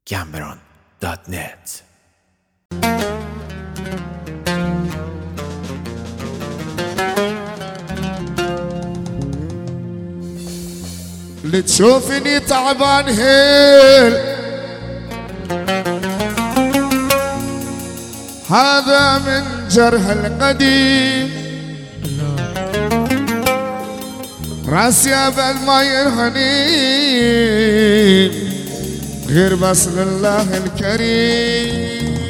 Cameron.net. لتشوفني تعبان هيل هذا من جرح القديم راسي ابد ما يرهني غير بس لله الكريم.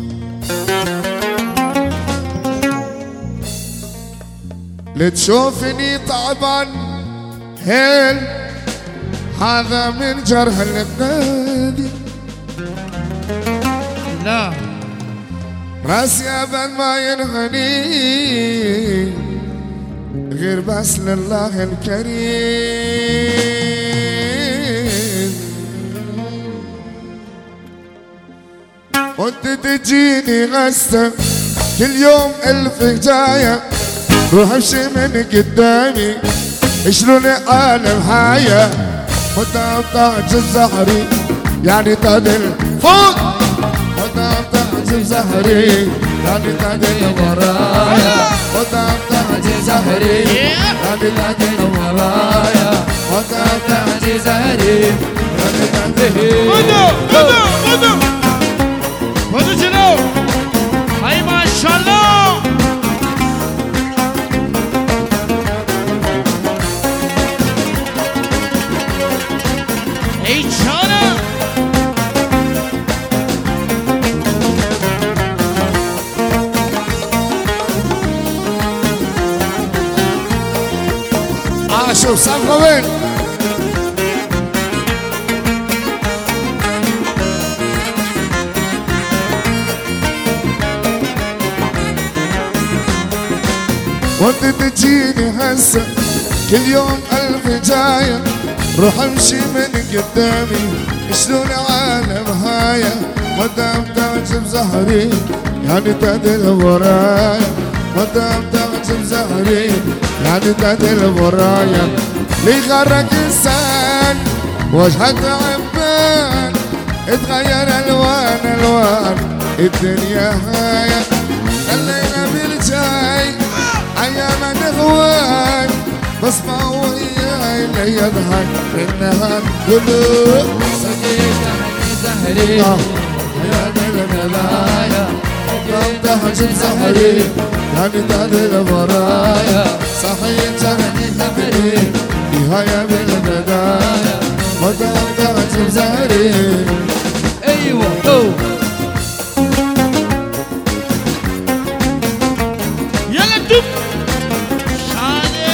لتشوفني تعبان هيل هذا من جرح القديم لا راسي ابد ما ينغني غير بس لله الكريم. وانت تجيني غسة كل يوم الف هجاية روح امشي من قدامي شلون عالم حياة قدام طاج الزهري يعني تدل فوق قدام طاج الزهري يعني تدل ورايا قدام طاج الزهري يعني تدل ورايا قدام طاج الزهري يعني تدل خذوا جنو هاي ما شاء الله. اي شانا شوف صفقة وين وانت تجيني هسه كل يوم الف جاية روح امشي من قدامي شلون عالم هاية مدام تاج بزهري يعني تدل ورايا مدام تاج بزهري يعني تدل ورايا لي غرق انسان وجهك عبان اتغير الوان الوان الدنيا هاية خلينا بالجاي ايام الاخوان بس ما وياي لا يضحك النهار قلوب صديقة زهري يا دلبلايا تحت زهري يعني تدل ورايا صحيح جهني زهري نهاية بالبداية ودام تحت زهري. ايوه يلا دب شاني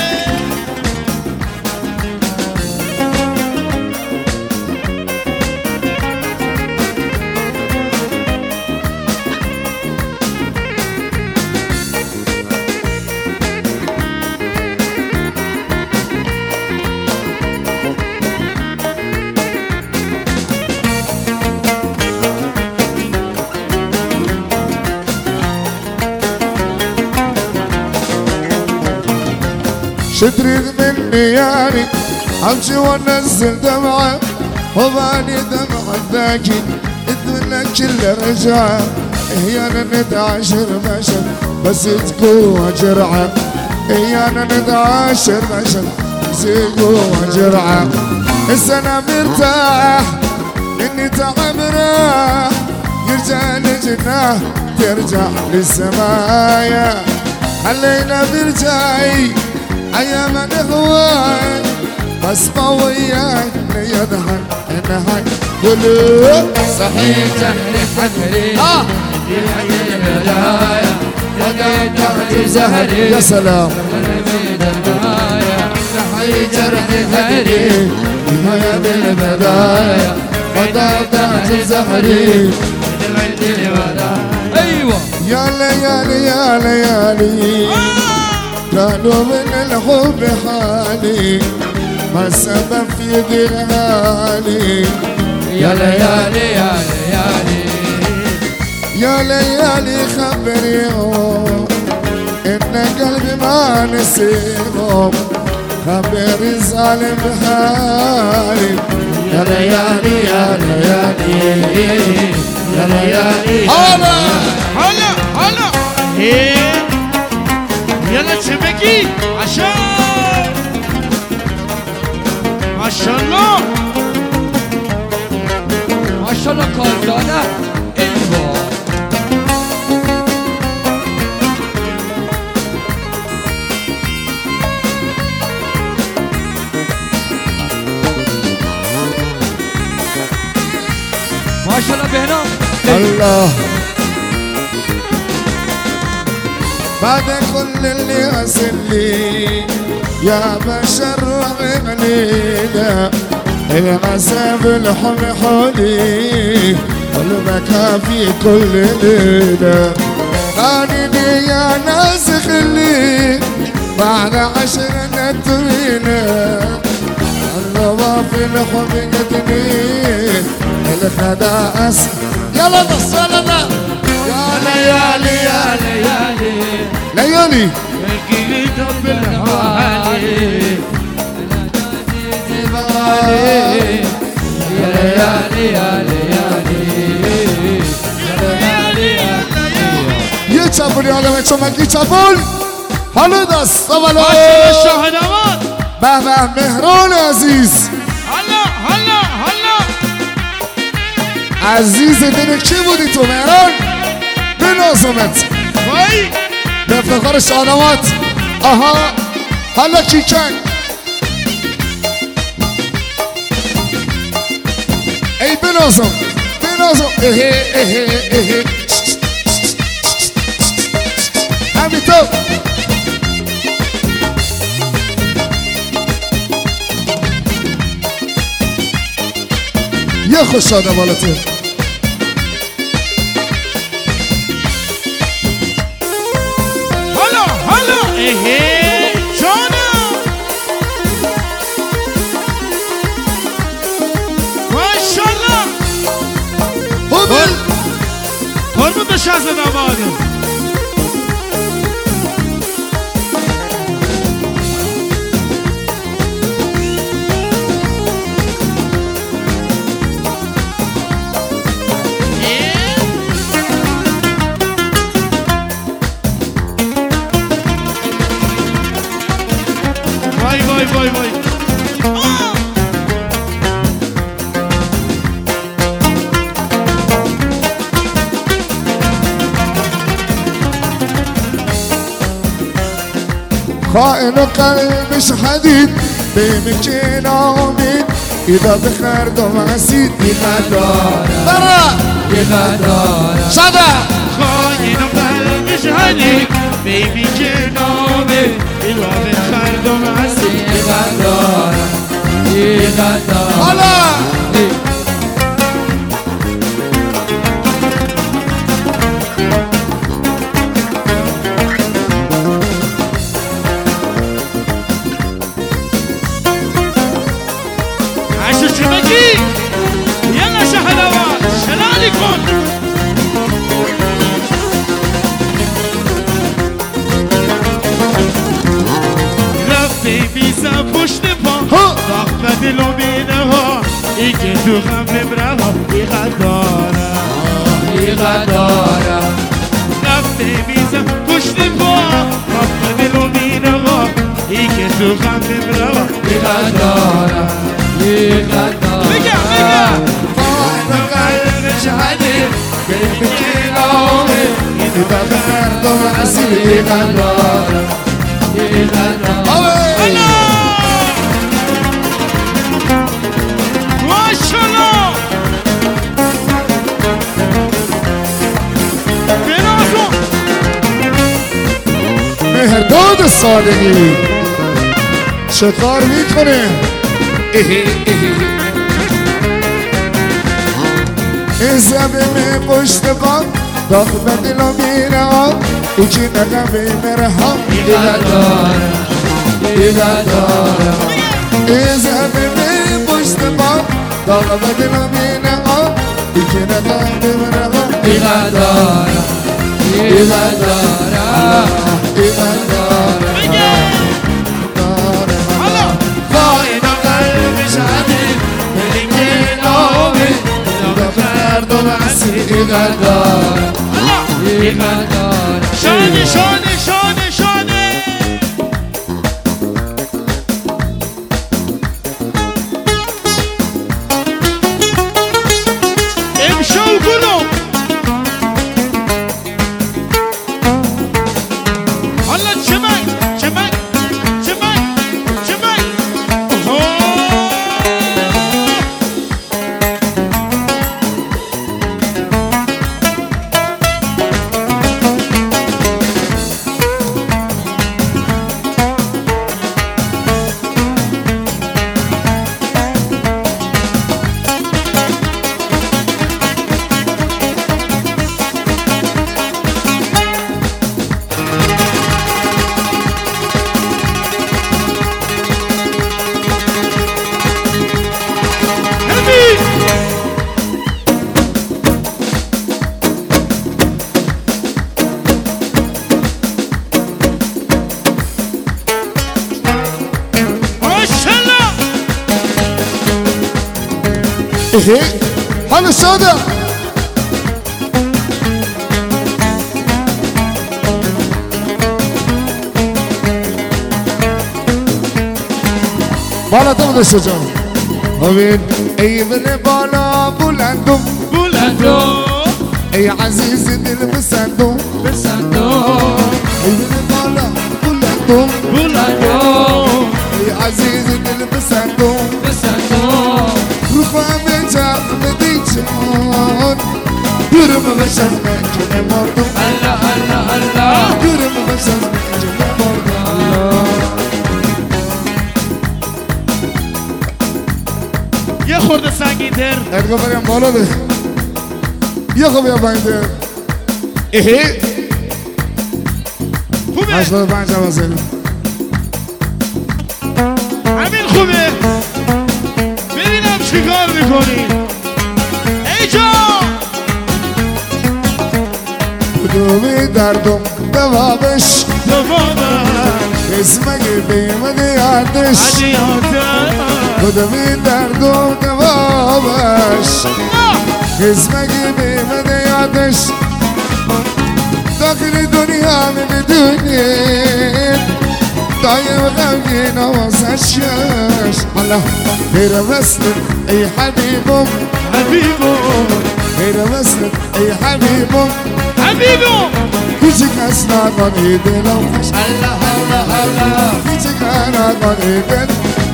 شتريد مني يعني امشي وانزل دمعة وباني دمعة ذاكي اتمنى كل رجعة احيانا نتعاشر بشر بس تقوى جرعة احيانا نتعاشر بشر بس تقوى جرعة هسه انا مرتاح اني تعب راح يرجع لجناه ترجع للسمايا خلينا برجعي ايام الاخوان بس ما وياك يضحك انها قلوب صحيح جهري حذري في حد البلايا صديقة زهري يا سلام صحيح جرحي ثري نهاية بالبداية صديقة زهري ايوه يا ليالي يا ليالي كانوا من الحب حالي ما السبب في ذهالي يا ليالي يا ليالي يا ليالي خبريهم ان قلبي ما نسيهم خبر الظالم بحالي يا ليالي يا ليالي يا ليالي هلا هلا هلا ايه يلا شبكي عشان ما شاء الله ما شاء الله قدرانه ايوه ما شاء الله بهنام الله بعد كل اللي أسلي يا بشر وعملينا العذاب الحب حولي والبكاء في كل ليلة خالدي يا ناس خلي بعد 10 طويلة الرضا في الحب قدني الخدا أسر يلا نص يلا يا ليالي يا ليالي ليالي الكيد بالحوالي يا ليالي يا ليالي يا ليالي يتشابل يا عالم يتشابل يتشابل حلو دست ما طبعا شاء الله الشهداوات بابا مهران عزيز هلا هلا هلا عزیز دل کی بودی تو مهران؟ بنازمت وای به افتخار شادمات آها حالا کیکن ای بنازم اهه اهه اهه همین تو یه خوش شاده بالاتر هلا هلا ايه جانا ما شاء الله هبل قربت شهزاده‌آباد وای وای وای وای خائن قلبش حديد بيمكن عميد إذا بخرد ومعسيد يغدارة برا يغدارة صدى خاين قلبش عليك بيبي جنابي إلا بخرد ومعسي يغدارة يغدارة هلا عشو شبكي يلا شهداوات شلالكم رفتی بیزا پشت پا ها. داخل دلو بینه ها ای که تو غم ببره ها یغداره يغدارة رفتی بیزا پشت پا داخل دلو بینه ها ای که تو غم ببره ها يغدارة يغدارة بگه بگه خائن قلبش حديد بيمكن عميد إذا بخرد ومعسيد يغدارة يغدارة أوي ماشاءالله بنازو مهرداد الصادقی شکار میکنه این زمین پشت باد داخل دلو میره آب ایچی نگه میره ها يغدارة يغدارة این زمین پشت باد داخل دلو میره آب ایچی نگه میره ها يغدارة يغدارة ایمانداره هلا خائن قلبش حدید بس ایقدر دارم ایقدر شانه شانه شانه شانه امشو گلو حالا چمک چمک چمک چمک ايه حالا ساده بالا تو داشته جان ببین ای من بالا بلندم بلندو ای عزیز دل بسندم بسندو ای من بالا بلندم بلندو ای عزیز دل بسندم بسندو رو فهم جمع دیجان گرم بشن من که نماردم الله الله الله گرم بشن من که نماردم یه خورده سنگین‌تر ارگا بریم بالا ده یه خوب یا بایده ایه خوبه 85 جوازه همین خوبه ببینم چیکار میکنی ای جان کدومی دردم دوابش دوباره اسمگی بیمه یادش عجیاته کدومی دردم دوابش اسمگی بیمه یادش داخل دنیا میدونیم دایم غمگین آوازش الله غیر وصل ای حبیبم حبیبو غیر وصل ای حبیبم حبیبو کوچک از ناگانی دلم خوش الله الله الله کوچک ناگانی دلم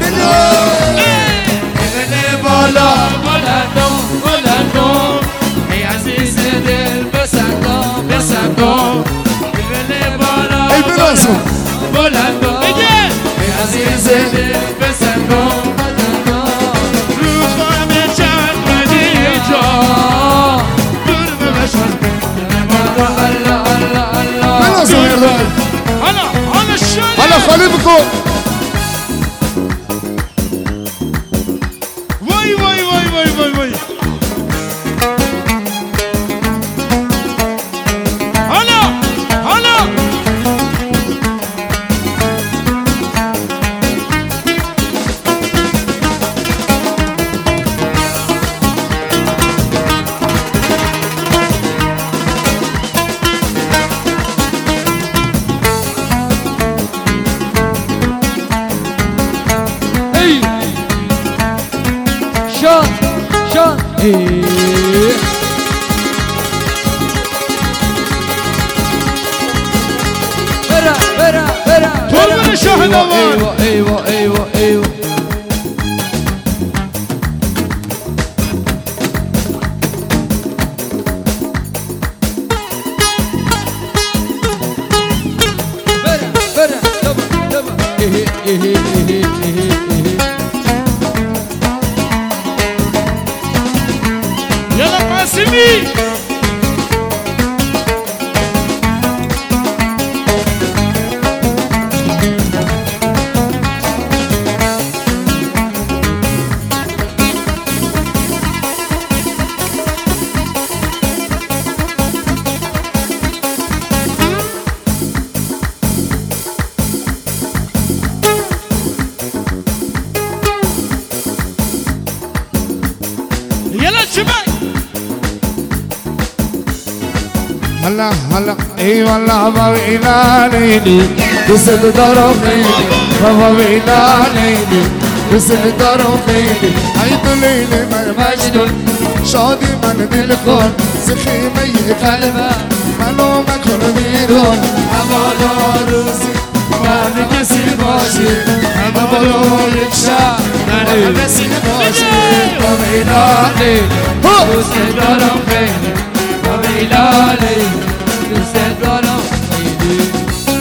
ایوان بالا بلندو بلندو ای عزیز دل بسندو بسندو ایوان بالا ای براسم بلندو بگه ای عزیز دل بسندو بسندو رو خانه چند بدی جان دور ببشن الله الله الله براسم یردم حالا شانه حالا خالی بکن وای وای وای وای وای وای حالا حالا ای شان شان ای برا برا برا قربون شاهنوار. ایوا ایوا ایوا ایوا برا برا دبا دبا ايه ايه ايه ايه ايه يلا قاسمي هلا هلا اي والله بابا ليلي بسد دارو خيلي بابا ليلي بسد دارو خيلي عيد ليلي مجنون شادي من دل کن سخیمه قلبه منو مکن بیرون هوا روزی من کسی باشی هوا یک شب من کسی باشی بامیلالی دوست دارم خیلی بامیلالی دوست دارم خیلی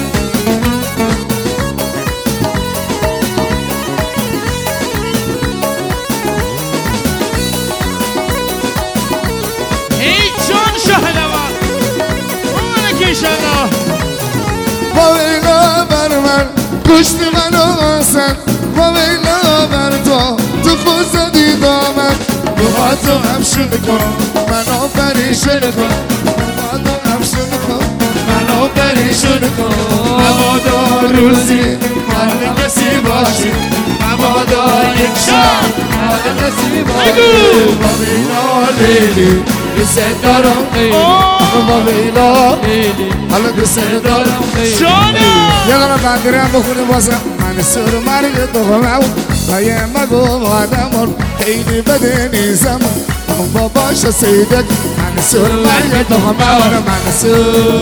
باویلا بر من کشتی منو آسن باویلا بر تو خود زدی دامن با تو همشون کن منو پریشون کن با تو همشون کن منو پریشون کن مبادا روزی من کسی باشی مبادا یک شب من کسی باشی باویلا لیلی دوست دارم خیلی باویلا لیلی حالا دوست دارم خیلی یه دارم بندری هم بخونیم بازم من سر مرگ دومم و یه مگو آدمون خیلی بده نیزم اون باباش سیدک من سر مرگ دومم من سر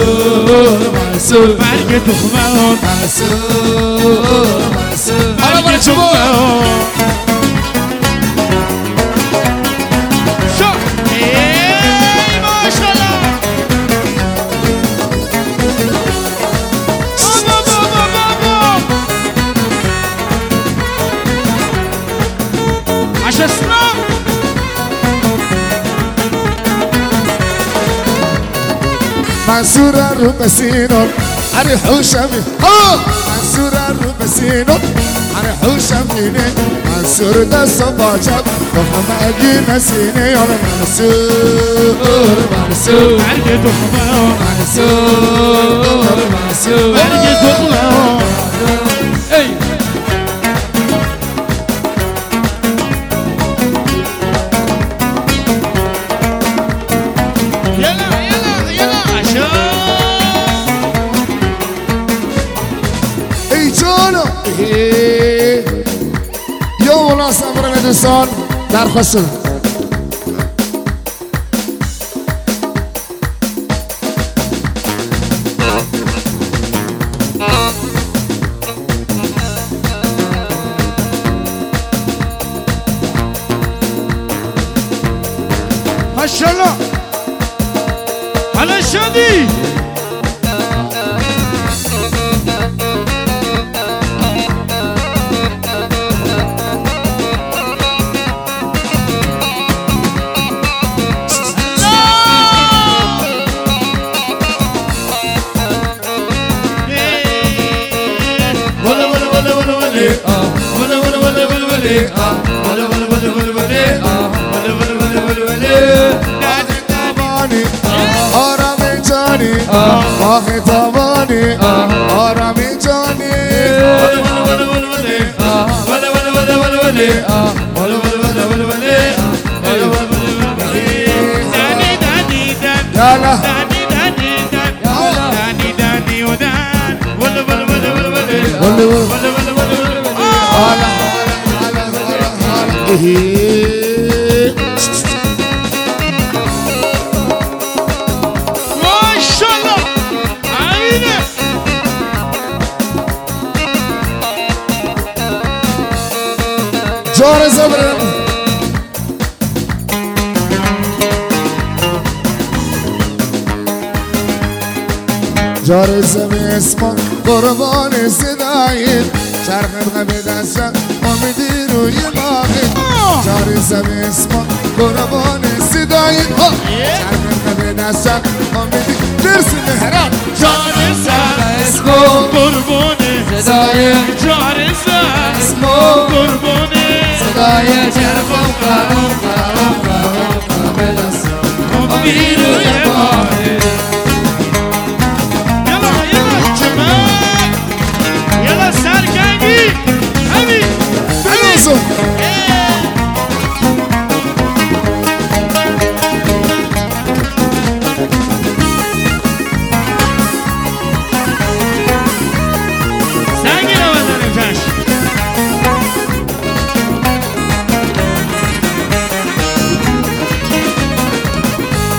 مرگ دومم من سر حالا برای چون منصور رو بسینون عری حوشمی منصور رو بسینون عری حوشمی منصور دست و باجب بخم اگی نسینه یار منصور مرگ دومم منصور مرگ دومم یا مناسب برای دوستان درخواست شدم ماشاءالله حالا شدی آرامی جانی آخ تابانی آرامی جانی یالا ماشاءالله عینه جار زبرم جار زمین اسمان قربان صدایت چرخ به دستم امیدی روی ماهی جار زمین اسمان قربان صدایت چرخ به دستم امیدی درس مهران جار اسمان قربونه صدایت جار اسمان قربونه صدایت چرخم قرم قرم قرم قرم به دستم امیدی روی ماهی يلا سركني حبيبي فلوسه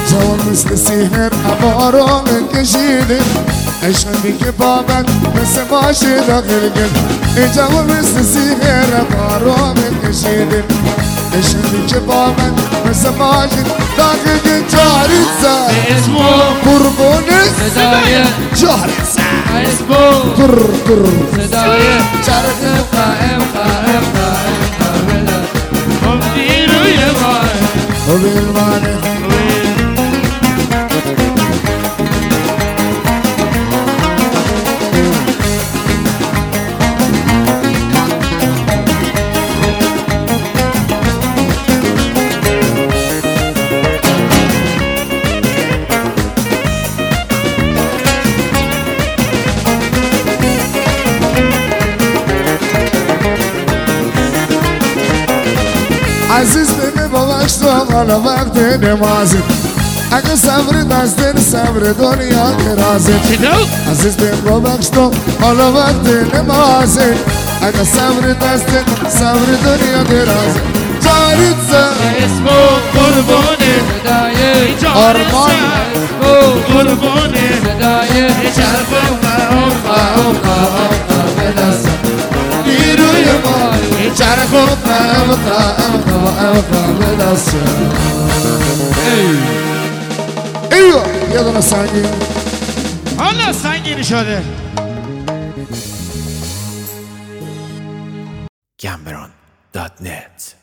جوان مثل سیهر هوا رو کشیده عشقی که با من مثل ماشه داخل گل ای جوان مثل سیهر هوا رو کشیده عشقی که با من مثل ماشه داخل گل جاریت زد اسمو قربونه صدای جاریت زد اسمو قر صدای چرخ قائم قائم قائم قابل خمدی روی ماه و بالمانه عزیز ببین باباش تو حالا وقت نمازی اگه صبر دستن صبر دنیا درازه چطور؟ عزیز ببین باباش تو حالا وقت نمازی اگه صبر دستن صبر دنیا درازه جاریت زد اسمو قربونه صدای آرمان اسمو قربونه صدای چرخ قائم قائم قابل نیروی ما چرخ و قم قابل است ایوه یه دونه سنگین حالا سنگین شده Cameron.net